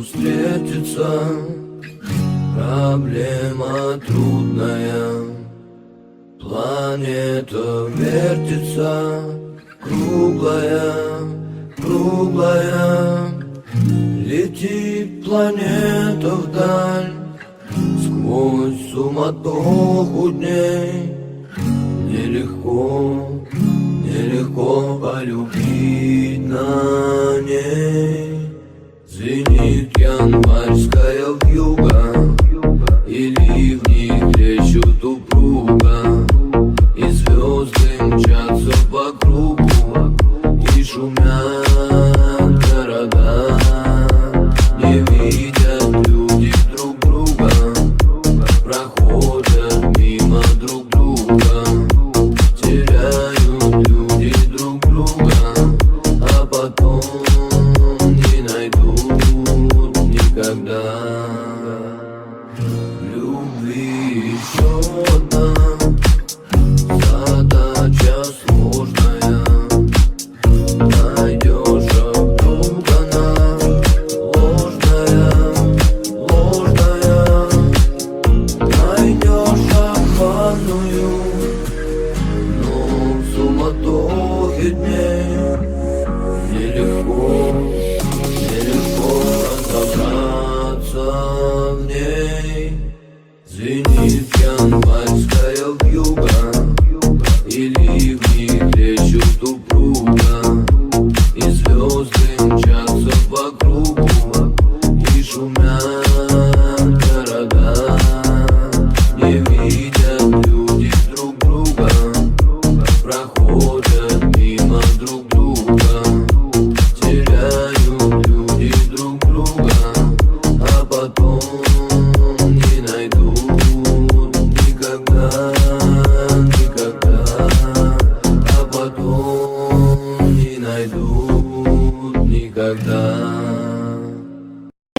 встретиться. Проблема трудная, планета вертится, круглая, круглая. Летит планета вдаль, сквозь суматоху дней. Нелегко, нелегко полюбить на ней. Звенит январская вьюга, и ливни трещут упруго, и звезды мчатся по кругу, и шумят города. Не видят люди друг друга, проходят мимо друг друга. Теряют люди друг друга, а потом не найдут никогда. Любви еще одна задача сложная. Найдешь вдруг она ложная, ложная. Найдешь обманную, но в суматохе дней нелегко, нелегко разобраться в ней. Звенит январская вьюга, и ливни трещут упруго, и звезды мчатся по кругу, и шумят города. Не видят люди друг друга, проходят мимо друг друга. Теряют люди друг друга, а потом не найдут никогда, никогда. А потом не найдут никогда.